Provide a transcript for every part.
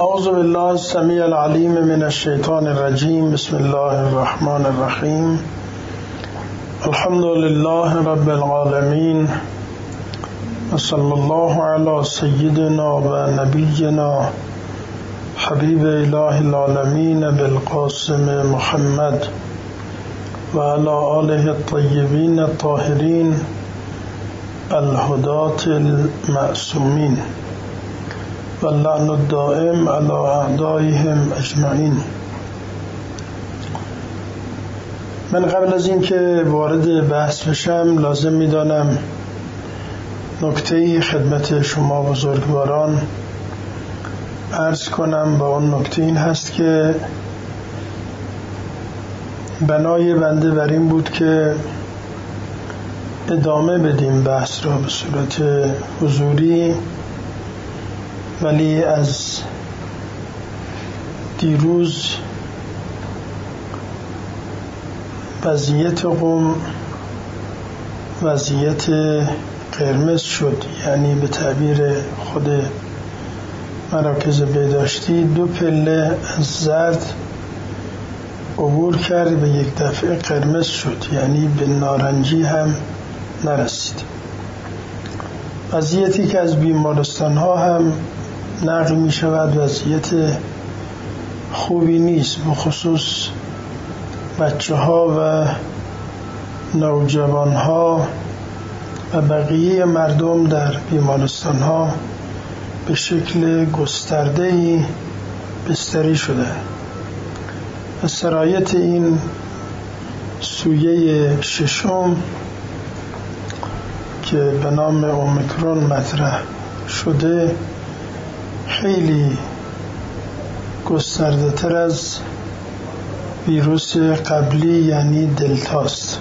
اعوذ بالله السمیع العلیم من الشیطان الرجیم. بسم الله الرحمن الرحیم. الحمد لله رب العالمین و صلی الله علی سیدنا و نبینا حبیب اله العالمین بالقاسم محمد و علی آله الطیبین الطاهرین الهداة المعصومین و اللعن الدائم علی اعدائهم اجمعین. من قبل از این که وارد بحث بشم لازم می‌دانم نکته‌ای خدمت شما بزرگواران عرض کنم و اون نکته این هست که بنای بنده بر این بود که ادامه بدیم بحث را به صورت حضوری، ولی از دیروز وضعیت قم وضعیت قرمز شد، یعنی به تعبیر خود مراکز بهداشتی 2 پله از زرد عبور کرد و یک دفعه قرمز شد، یعنی به نارنجی هم نرسید. وضعیتی که از بیمارستان ها هم نقل می شود وضعیت خوبی نیست، بخصوص بچه ها و نوجوان ها و بقیه مردم در بیمارستان ها به شکل گسترده‌ای بستری شده. و سرایت این سویه ششم که به نام اومیکرون مطرح شده خیلی گسترده تر از ویروس قبلی یعنی دلتاست.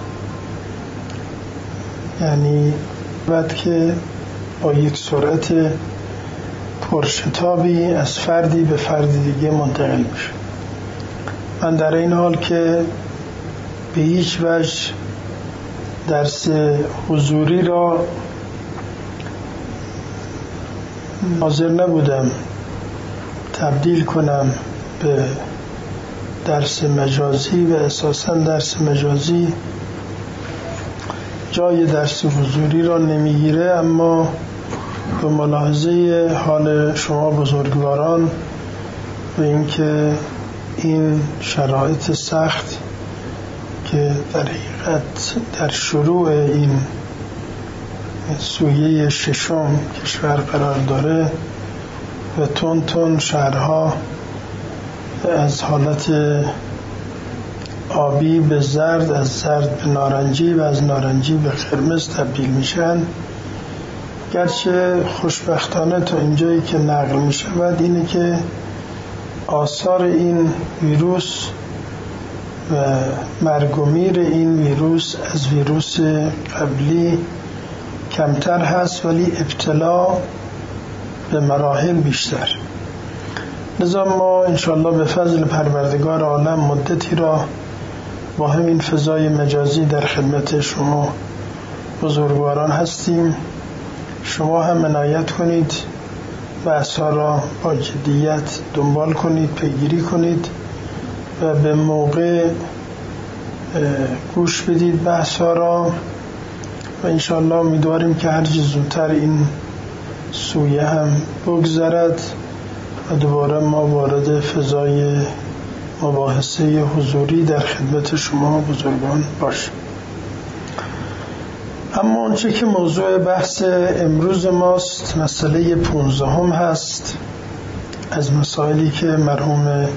یعنی بعد که با یک سرعت پرشتابی از فردی به فرد دیگه منتقل میشه. من در این حال که به هیچ وجه درس حضوری را حاضر نبودم تبدیل کنم به درس مجازی و اساساً درس مجازی جای درس حضوری را نمیگیره، اما به ملاحظه حال شما بزرگواران و اینکه این شرایط سخت که در حقیقت در شروع این سویه ششم کشور قرار داره و تون شهرها از حالت آبی به زرد، از زرد به نارنجی و از نارنجی به قرمز تبدیل میشن. گرچه خوشبختانه تا اینجایی که نقل می شود اینه که آثار این ویروس و مرگ و میر این ویروس از ویروس قبلی کمتر هست، ولی ابتلا به مراحل بیشتر. لذا ما انشاءالله به فضل پروردگار عالم مدتی را با همین فضای مجازی در خدمت شما بزرگواران هستیم. شما هم عنایت کنید بحث‌ها را با جدیت دنبال کنید، پیگیری کنید و به موقع گوش بدید بحث‌ها را و انشاءالله امیدواریم که هر چه زودتر این سویه هم بگذرد و دوباره ما وارد فضای مباحثه حضوری در خدمت شما بزرگان باشیم. اما آنچه که موضوع بحث امروز ماست مسئله 15 هست از مسائلی که مرحوم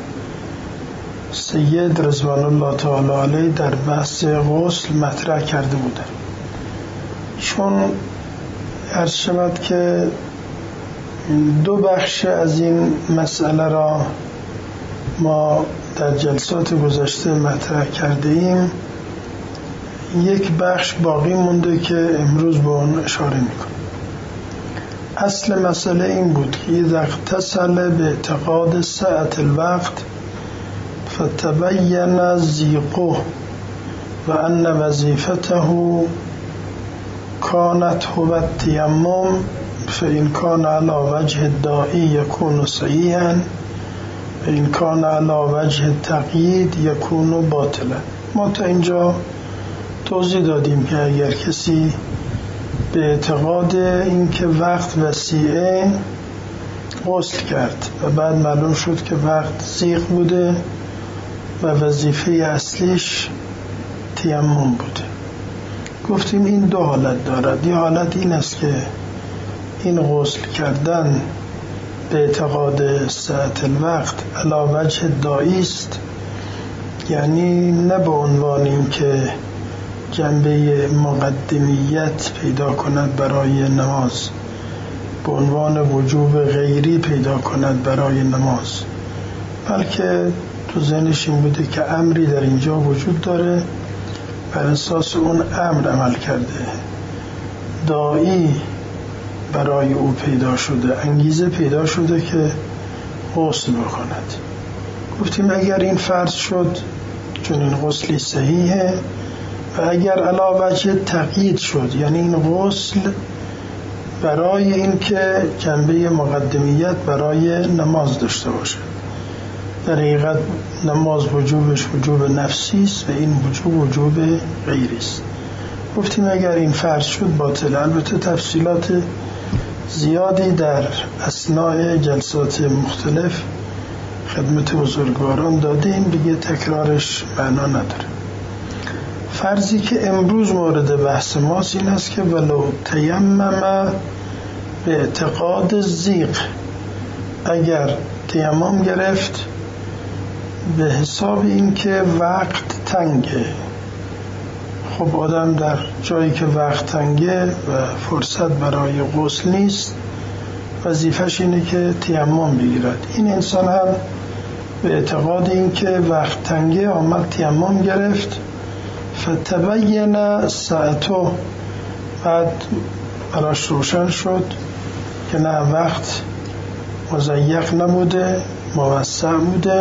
سید رضوان الله تعالی علیه در بحث غسل مطرح کرده بودند. چون عرض شود که 2 بخش از این مسئله را ما در جلسات گذشته مطرح کرده ایم، یک بخش باقی مونده که امروز به اون اشاره میکنم. اصل مسئله این بود که اذا اغتسل به اعتقاد ساعت الوقت فتبین زیقه و ان وظیفته كانت هو التيمم فإن كان على وجه الداعي يكون صحيحا این کان علی وجه تقیید یکون باطلا. ما تا اینجا توضیح دادیم که اگر کسی به اعتقاد اینکه وقت وسیعه غسل کرد و بعد معلوم شد که وقت ضیق بوده و وظیفه اصلیش تیمم بوده، گفتیم این دو حالت دارد. یه حالت این است که این غسل کردن به اعتقاد ساعت الوقت علی وجه داعی است، یعنی نه به عنوان این که جنبه مقدمیت پیدا کند برای نماز، به عنوان وجوب غیری پیدا کند برای نماز، بلکه تو ذهنش این بوده که امری در اینجا وجود داره، بر اساس اون امر عمل کرده، داعی برای او پیدا شده، انگیزه پیدا شده که غسل بکند. گفتیم اگر این فرض شد چون این غسلی صحیحه، و اگر علی وجه تقیید شد یعنی این غسل برای این که جنبه مقدمیت برای نماز داشته باشه، در حقیقت نماز وجوبش وجوب نفسی است و این وجوب غیری است. گفتیم اگر این فرض شد باطل. البته تفصیلات زیادی در اثناء جلسات مختلف خدمت بزرگواران دادیم، دیگه تکرارش معنا نداره. فرضی که امروز مورد بحث ماست این است که ولو تیمم به اعتقاد ضیق، اگر تیمم گرفت به حساب این که وقت تنگه. خب آدم در جایی که وقت تنگه و فرصت برای غسل نیست، وظیفش اینه که تیمم بگیرد. این انسان هم به اعتقاد این که وقت تنگه آمد تیمم گرفت، فتبین ساعتو، بعد براش روشن شد که نه وقت مضیق نبوده، موسع بوده.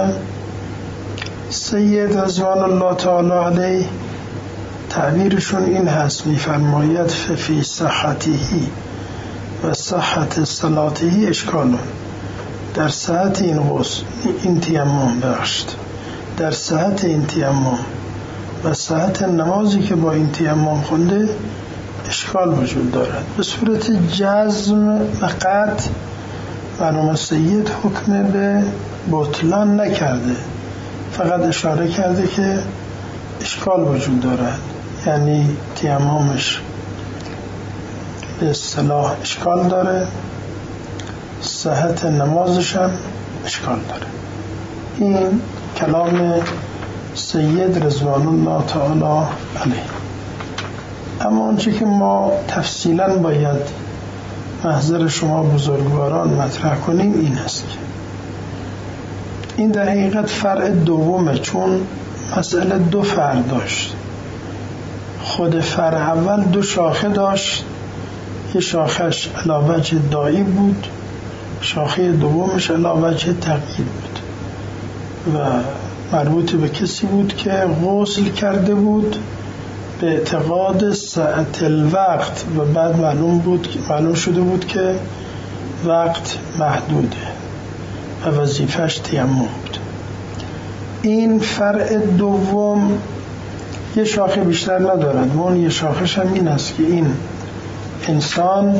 سید رضوان الله تعالی علیه تعبیرشون این هست، میفرماید فی صحتهی و صحت صلاته اشکالون، در صحت این غسل این تیمم بخشت، در صحت این تیمم و صحت نمازی که با این تیمم خونده اشکال وجود دارد. به صورت جزم و قطع مرحوم سید حکم به بطلان نکرده، فقط اشاره کرده که اشکال وجود دارد، یعنی تیممش به اصطلاح اشکال داره، صحت نمازش هم اشکال داره. این کلام سید رضوان الله تعالی علیه. اما آنچه که ما تفصیلا باید محضر شما بزرگواران مطرح کنیم این است که این در حقیقت فرع دومه، چون مسئله دو فرع داشت. خود فرع اول دو شاخه داشت، یه شاخش علی وجه داعی بود، شاخه دومش علی وجه تقیید بود و مربوط به کسی بود که غسل کرده بود به اعتقاد ساعت الوقت و بعد معلوم شده بود که وقت محدوده و وظیفش تیمم بود. این فرع دوم یه شاخه بیشتر ندارد، اون یه شاخش هم این است که این انسان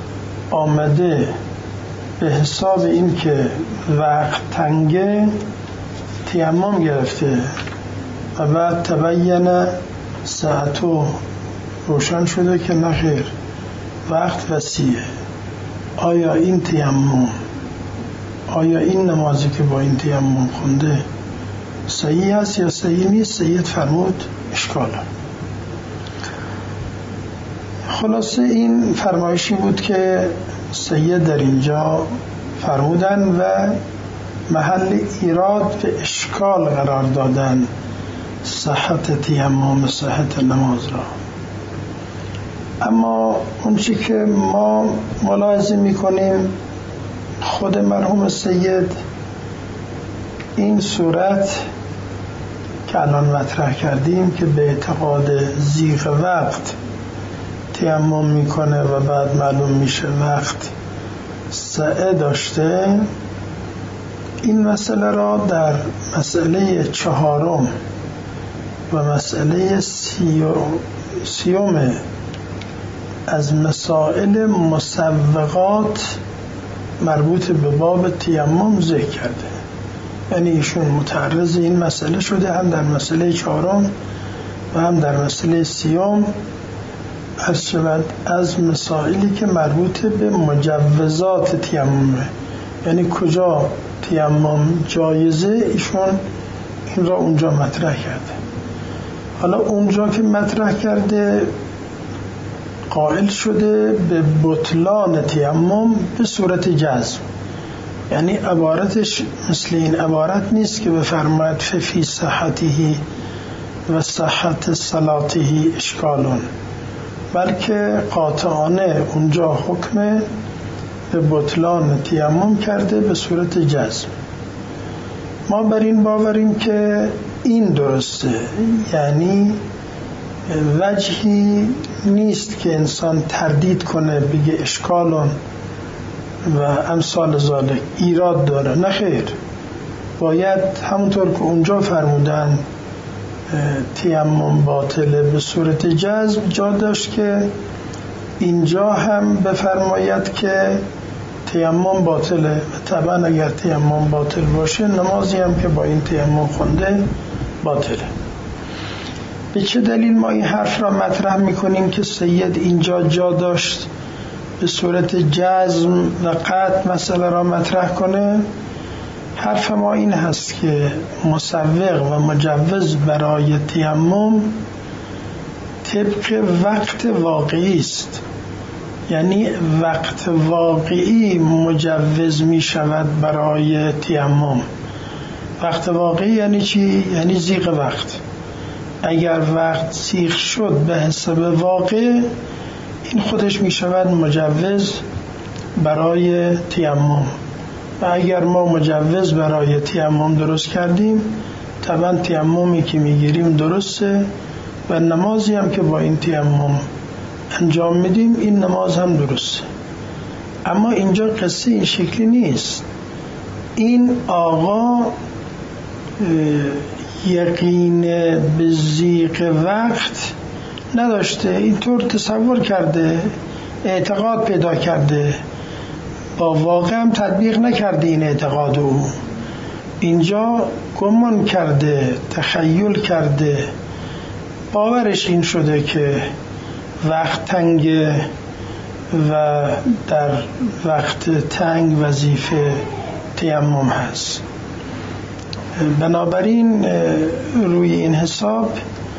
آمده به حساب این که وقت تنگه تیمم گرفته و بعد تبین ساعتو، روشن شده که نخیر وقت وسیعه. آیا این تیمم، آیا این نمازی که با این تیمم خونده صحیح است یا صحیح نیست؟ سید فرمود اشکاله. خلاصه این فرمایشی بود که سید در اینجا فرمودن و محل ایراد به اشکال قرار دادن صحت تیمم، صحت نماز را. اما اون چی که ما ملاحظه میکنیم، خود مرحوم سید این صورت که الان مطرح کردیم که به اعتقاد ضیق وقت تیمم میکنه و بعد معلوم میشه وقت سعه داشته، این مسئله را در مسئله 4 و مسئله 30 از مسائل مسوغات مربوط به باب تیمم ذکر کرده. یعنی ایشون متعرض این مسئله شده، هم در مسئله 4 و هم در مسئله 30 عرض شود از مسائلی که مربوط به مجوزات تیممه، یعنی کجا تیمم جایزه، ایشون این را اونجا مطرح کرده. حالا اونجا که مطرح کرده قائل شده به بطلان تیمم به صورت جزم، یعنی عبارتش مثل این عبارت نیست که بفرماید فی صحته و صحت صلاته اشکالون، بلکه قاطعانه اونجا حکم به بطلان تیمم کرده به صورت جزم. ما بر این باوریم که این درسته، یعنی وجهی نیست که انسان تردید کنه بگه اشکالون و امثال ذالک ایراد داره، نه خیر، باید همونطور که اونجا فرمودن تیمم باطله به صورت جزم، جا داشت که اینجا هم بفرماید که تیمم باطله و طبعا اگر تیمم باطل باشه نمازی هم که با این تیمم خونده باطله. به چه دلیل ما این حرف را مطرح میکنیم که سید اینجا جا داشت به صورت جزم و قطع مسئله را مطرح کنه؟ حرف ما این هست که مسوغ و مجوز برای تیمم طبق وقت واقعی است، یعنی وقت واقعی مجوز می شود برای تیمم. وقت واقعی یعنی چی؟ یعنی زیغ وقت. اگر وقت زیغ شد به حساب واقع، این خودش می شود مجوز برای تیمم. و اگر ما مجوز برای تیمم درست کردیم، طبعا تیممی که می گیریم درسته و نمازی هم که با این تیمم انجام میدیم این نماز هم درسته. اما اینجا قصه این شکلی نیست. این آقا یقین به زیغ وقت نداشته، اینطور تصور کرده، اعتقاد پیدا کرده، با واقع هم تطبیق نکرده این اعتقاد او. اینجا گمان کرده، تخیل کرده، باورش این شده که وقت تنگ و در وقت تنگ وظیفه تیمم هست. بنابراین روی این حساب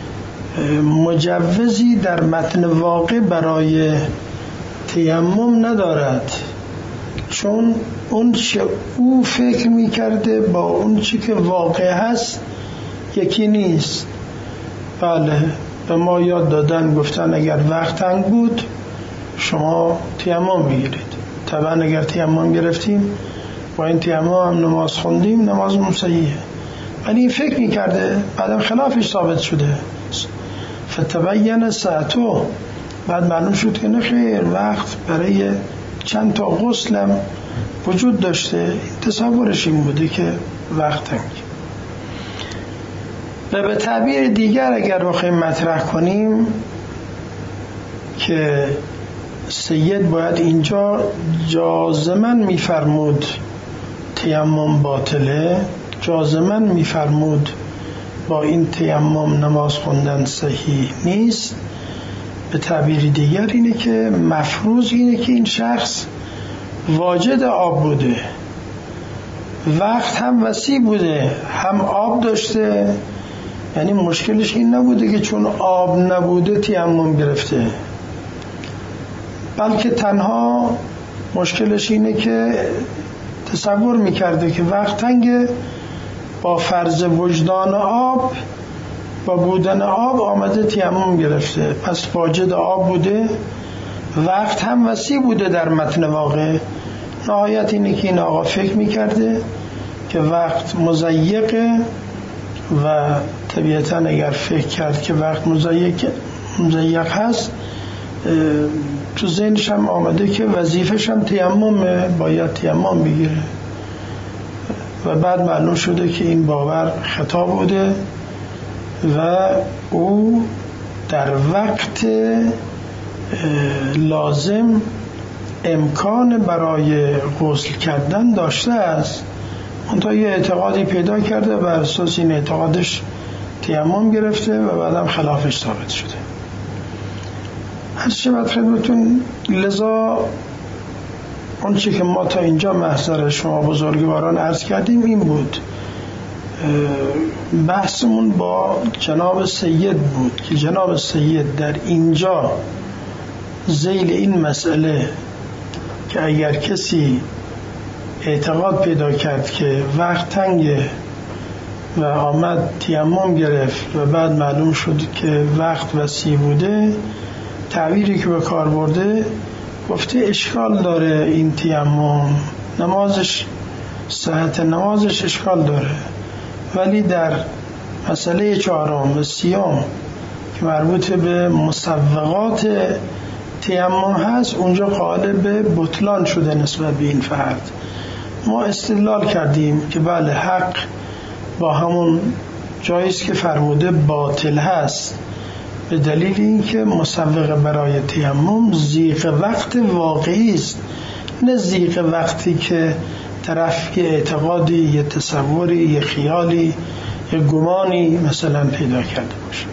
مجوزی در متن واقع برای تیمم ندارد، چون اون چه او فکر میکرده با اون چی که واقع هست یکی نیست. بله، به ما یاد دادن، گفتن اگر وقت تنگ بود شما تیمم بگیرید. طبعا اگر تیمم گرفتیم با این تیمم هم نماز خوندیم، نمازمون صحیحه. ولی این فکر میکرده، بعدم خلافش ثابت شده. فتبین ساعتو، بعد معلوم شد که نخیر، وقت برای چند تا غسلم وجود داشته. تصورش این بوده که وقت تنگ. و به تعبیر دیگر اگر بخوایم مطرح کنیم که سید باید اینجا جازماً میفرمود تیمم باطله، جازماً میفرمود با این تیمم نماز خوندن صحیح نیست. به تعبیر دیگر اینه که مفروض اینه که این شخص واجد آب بوده، وقت هم وسیع بوده، هم آب داشته، یعنی مشکلش این نبوده که چون آب نبوده تیمم گرفته، بلکه تنها مشکلش اینه که تصور میکرده که وقت تنگه، با فرض وجدان آب، با بودن آب آمده تیمم گرفته، پس واجد آب بوده، وقت هم وسیع بوده در متن واقع. نهایت اینه که این آقا فکر میکرده که وقت مضیقه و طبیعتا اگر فکر کرد که وقت مضیق هست، تو ذهنش هم آمده که وظیفش هم تیممه، باید تیمم بگیره. و بعد معلوم شده که این باور خطا بوده و او در وقت لازم امکان برای غسل کردن داشته است، منتها یه اعتقادی پیدا کرده و بر اساس این اعتقادش تیمم گرفته و بعدم خلافش ثابت شده. هر شبت خدمتون، لذا اون چی که ما تا اینجا محضر شما بزرگواران عرض کردیم این بود. بحثمون با جناب سید بود که جناب سید در اینجا ذیل این مسئله که اگر کسی اعتقاد پیدا کرد که وقت تنگه و آمد تیمم گرفت و بعد معلوم شد که وقت وسیع بوده، تعبیری که به کار برده گفته اشکال داره این تیمم، نمازش، صحت نمازش اشکال داره، ولی در مسئله 4 و 30 که مربوط به مسوغات تیمم هست اونجا قائل به بطلان شده نسبت به این فرد. ما استدلال کردیم که بله حق با همون جاییست که فرموده باطل هست، به دلیل اینکه مسوغه برای تیمم ضیق وقت واقعی است، نه ضیق وقتی که طرف یه اعتقادی، یه تصوری، یه خیالی، یه گمانی مثلا پیدا کرده باشه.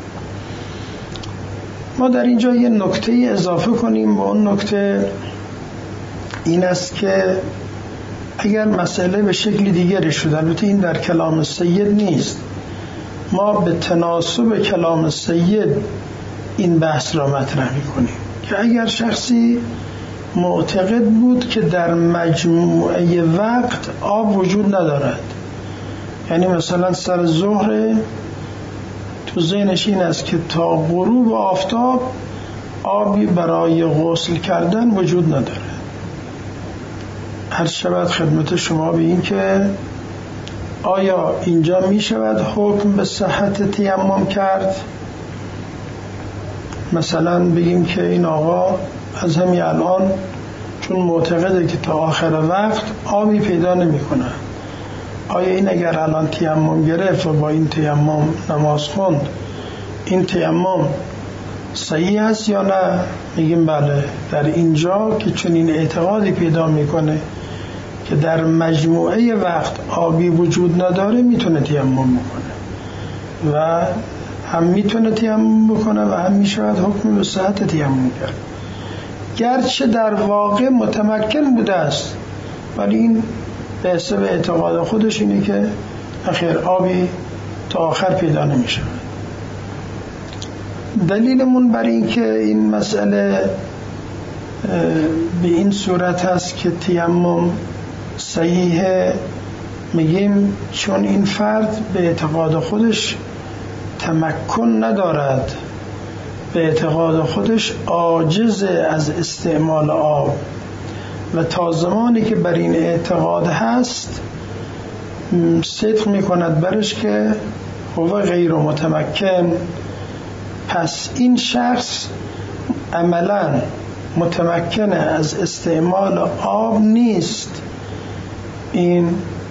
ما در اینجا یه نکته اضافه کنیم و اون نکته این است که اگر مسئله به شکل دیگری شد، البته این در کلام سید نیست، ما به تناسب کلام سید این بحث را مطرح می‌کنیم که اگر شخصی معتقد بود که در مجموعه وقت آب وجود ندارد، یعنی مثلا سر ظهر تو ذهنش این است که تا غروب آفتاب آبی برای غسل کردن وجود نداره، هر شود خدمت شما به این که آیا اینجا می شود حکم به صحت تیمم کرد؟ مثلا بگیم که این آقا از همین الان چون معتقده که تا آخر وقت آبی پیدا نمی کنه، آیا این اگر الان تیمم گرفت و با این تیمم نماز خوند این تیمم صحیح است یا نه؟ میگیم بله، در اینجا که چون این اعتقادی پیدا میکنه که در مجموعه وقت آبی وجود نداره میتونه تیمم بکنه و هم میتونه تیمم بکنه و هم میشود حکم به صحت تیمم کرد، گرچه در واقع متمکن بوده است، ولی این به حسب اعتقاد خودش اینه که اخیر آبی تا آخر پیدا نمیشه. دلیلمون بر این که این مسئله به این صورت هست که تیمم صحیحه، میگیم چون این فرد به اعتقاد خودش تمکن ندارد، به اعتقاد خودش عاجز از استعمال آب و تا زمانی که بر این اعتقاد هست صدق میکند برش که هو غیر متمکن، پس این شخص عملا متمکن از استعمال آب نیست، این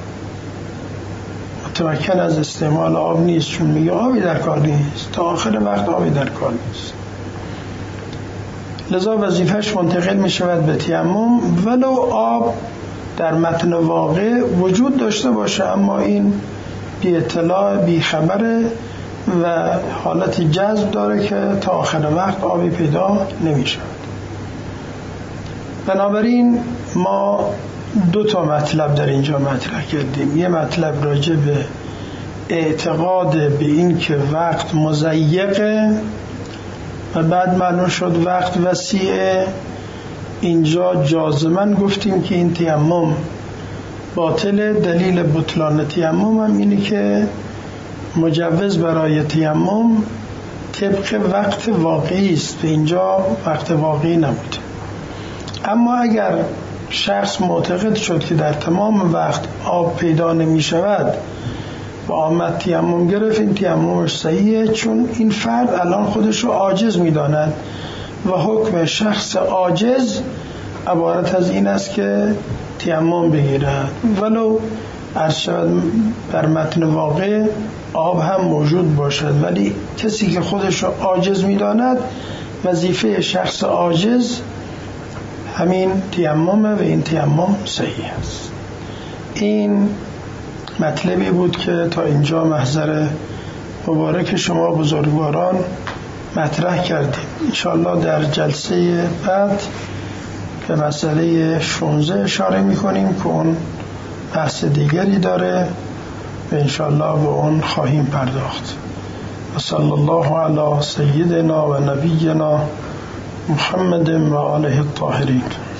متمکن از استعمال آب نیست، چون میگه آبی در کار نیست، تا آخر وقت آبی در کار نیست، لذا وظیفهش منتقل می شود به تیمم ولو آب در متن واقع وجود داشته باشه، اما این بی اطلاع، بی خبره و حالت جذب داره که تا آخر وقت آبی پیدا نمی شود. بنابراین ما 2 مطلب در اینجا مطرح کردیم. یه مطلب راجع به اعتقاد به این که وقت مضیقه و بعد معلوم شد وقت وسیعه، اینجا جازماً گفتیم که این تیمم باطله. دلیل بطلان تیمم هم اینه که مجوز برای تیمم طبق وقت واقعی است و اینجا وقت واقعی نبود. اما اگر شخص معتقد شد که در تمام وقت آب پیدا نمی شود و آمد تیمم گرفت، این تیممش صحیحه، چون این فرد الان خودش رو عاجز می داند و حکم شخص عاجز عبارت از این است که تیمم بگیرد ولو عرض شود بر متن واقع آب هم موجود باشد، ولی کسی که خودش رو عاجز می‌داند وظیفه شخص عاجز همین تیممه و این تیمم صحیح است. این مطلبی بود که تا اینجا محضر مبارک شما بزرگواران مطرح کردیم. انشاءالله در جلسه بعد به مسئله 16 اشاره میکنیم که اون بحث دیگری داره و انشاءالله به اون خواهیم پرداخت. و صلی الله علی سیدنا و نبینا محمد و آله الطاهرین.